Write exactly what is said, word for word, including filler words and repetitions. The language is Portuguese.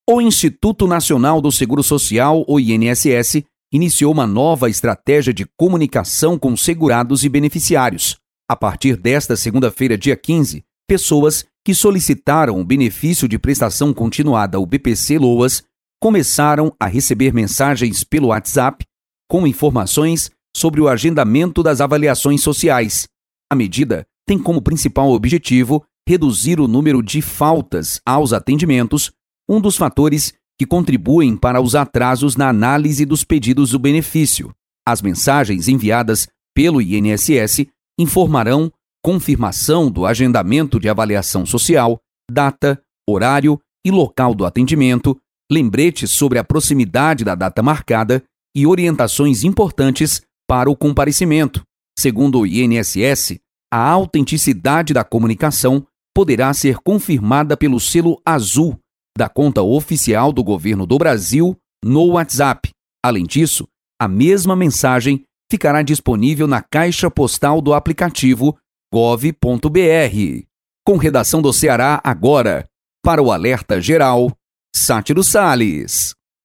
O Instituto Nacional do Seguro Social, o I N S S, iniciou uma nova estratégia de comunicação com segurados e beneficiários. A partir desta segunda-feira, dia quinze, pessoas que solicitaram o benefício de prestação continuada, o B P C-Loas, começaram a receber mensagens pelo WhatsApp com informações sobre o agendamento das avaliações sociais. A medida tem como principal objetivo reduzir o número de faltas aos atendimentos, um dos fatores que contribuem para os atrasos na análise dos pedidos do benefício. As mensagens enviadas pelo I N S S informarão confirmação do agendamento de avaliação social, data, horário e local do atendimento, lembretes sobre a proximidade da data marcada e orientações importantes para o comparecimento. Segundo o I N S S, a autenticidade da comunicação poderá ser confirmada pelo selo azul da conta oficial do Governo do Brasil no WhatsApp. Além disso, a mesma mensagem ficará disponível na caixa postal do aplicativo gov ponto br. Com redação do Ceará agora, para o Alerta Geral, Sátiro Salles.